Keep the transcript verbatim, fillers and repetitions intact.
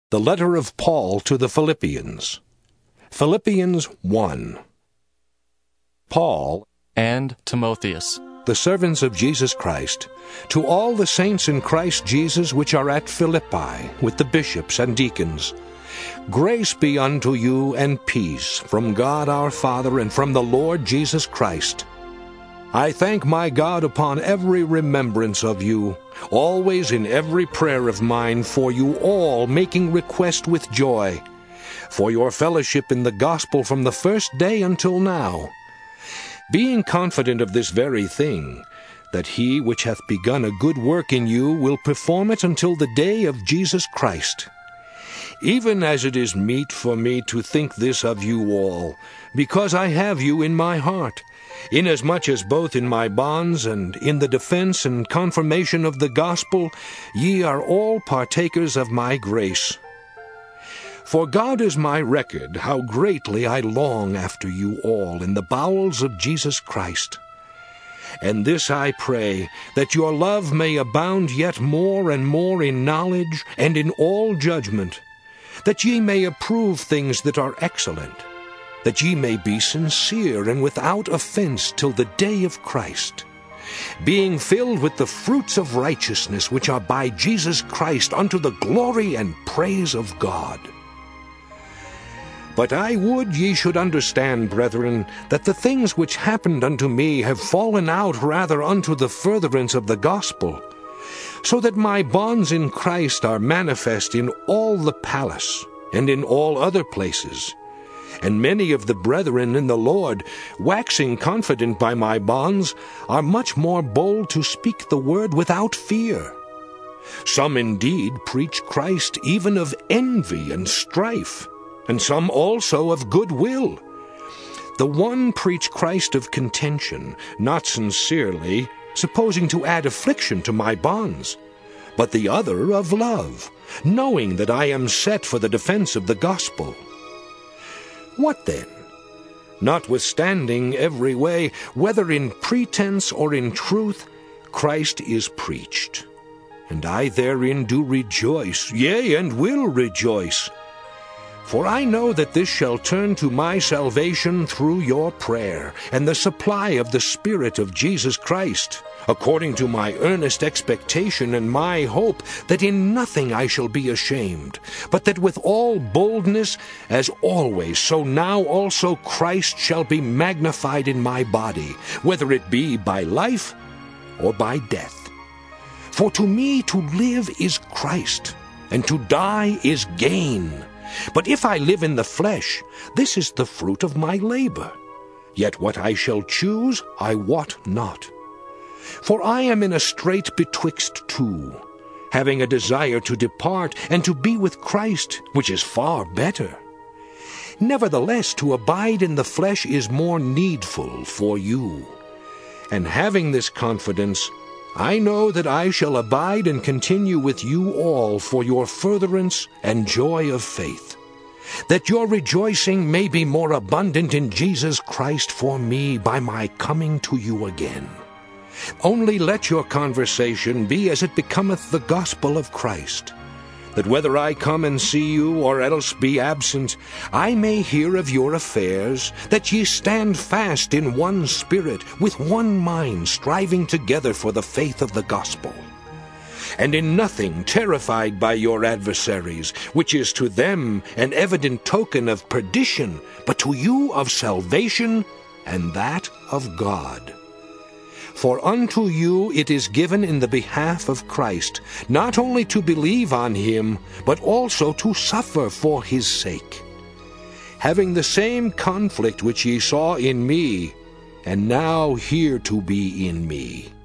The letter of Paul to the Philippians. Philippians one. Paul and Timotheus, the servants of Jesus Christ, to all the saints in Christ Jesus which are at Philippi, with the bishops and deacons, grace be unto you and peace from God our Father and from the Lord Jesus Christ. I thank my God upon every remembrance of you, always in every prayer of mine for you all, making request with joy, for your fellowship in the gospel from the first day until now, being confident of this very thing, that he which hath begun a good work in you will perform it until the day of Jesus Christ. Even as it is meet for me to think this of you all, because I have you in my heart, inasmuch as both in my bonds and in the defense and confirmation of the gospel ye are all partakers of my grace. For God is my record, how greatly I long after you all in the bowels of Jesus Christ. And this I pray, that your love may abound yet more and more in knowledge and in all judgment, that ye may approve things that are excellent, that ye may be sincere and without offense till the day of Christ, being filled with the fruits of righteousness which are by Jesus Christ unto the glory and praise of God. But I would ye should understand, brethren, that the things which happened unto me have fallen out rather unto the furtherance of the gospel, so that my bonds in Christ are manifest in all the palace and in all other places. And many of the brethren in the Lord, waxing confident by my bonds, are much more bold to speak the word without fear. Some indeed preach Christ even of envy and strife, and some also of good will. The one preach Christ of contention, not sincerely, supposing to add affliction to my bonds, but the other of love, knowing that I am set for the defense of the gospel. What then? Notwithstanding every way, whether in pretense or in truth, Christ is preached. And I therein do rejoice, yea, and will rejoice. For I know that this shall turn to my salvation through your prayer, and the supply of the Spirit of Jesus Christ, according to my earnest expectation and my hope, that in nothing I shall be ashamed, but that with all boldness, as always, so now also Christ shall be magnified in my body, whether it be by life or by death. For to me to live is Christ, and to die is gain. But if I live in the flesh, this is the fruit of my labor. Yet what I shall choose I wot not. For I am in a strait betwixt two, having a desire to depart and to be with Christ, which is far better. Nevertheless, to abide in the flesh is more needful for you. And having this confidence, I know that I shall abide and continue with you all for your furtherance and joy of faith, that your rejoicing may be more abundant in Jesus Christ for me by my coming to you again. Only let your conversation be as it becometh the gospel of Christ, that whether I come and see you or else be absent, I may hear of your affairs, that ye stand fast in one spirit, with one mind, striving together for the faith of the gospel. And in nothing terrified by your adversaries, which is to them an evident token of perdition, but to you of salvation, and that of God. For unto you it is given in the behalf of Christ, not only to believe on him, but also to suffer for his sake, having the same conflict which ye saw in me, and now hear to be in me.